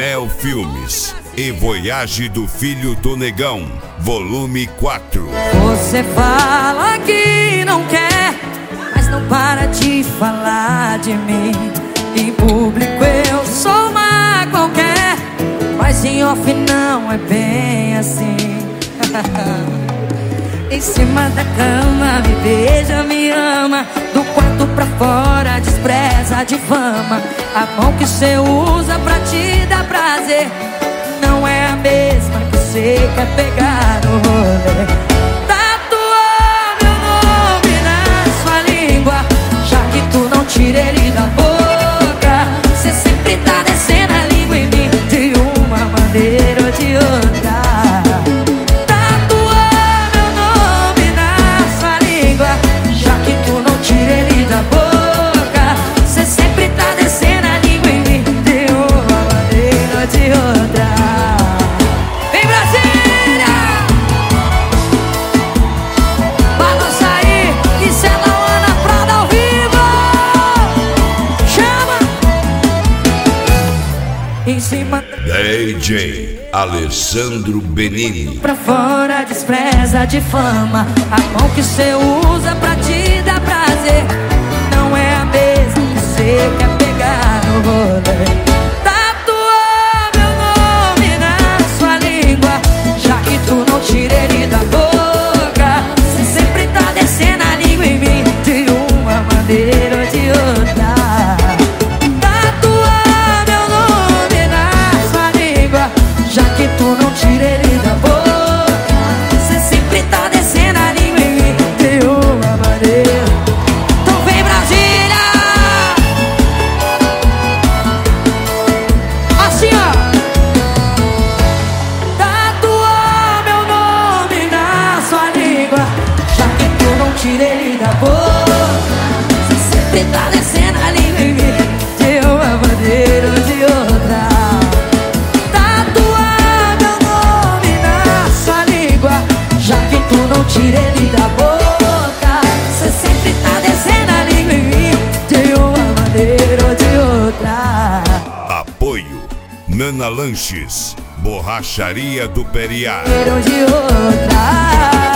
Neo Filmes e Voyage do Filho do Negão, volume 4. Você fala que não quer, mas não para de falar de mim. Em público eu sou uma qualquer, mas em off não é bem assim. Em cima da cama me beija, me ama, do quarto pra fora despreza, difama. A mão que cê usa pra te dar prazer não é a mesma que cê quer pegar no rolê. Tatuou meu nome na sua língua, já que tu não tira ele da boca. Cê sempre tá descendo a língua em mim, de uma maneira ou de outra. Em cima DJ Alessandro Benini. Pra fora despreza, difama. A mão que cê usa pra te dar prazer não é a mesma que cê quer pegar no rolê. Tatuou meu nome na sua língua, já que tu não tira ele da boca. Cê sempre tá descendo a língua em mim, de uma maneira ou de outra. Já que tu não tira ele da boca, cê sempre tá descendo a língua em mim, de uma maneira. Então vem Brasília! Assim ó. Tatuou meu nome na sua língua, já que tu não tira ele da boca, cê sempre tá descendo a língua em mim, de uma maneira ou de outra. Tira ele da boca, cê sempre tá descendo a língua em mim, de uma maneira ou de outra. Apoio Nana Lanches, Borracharia do Periá. De outra.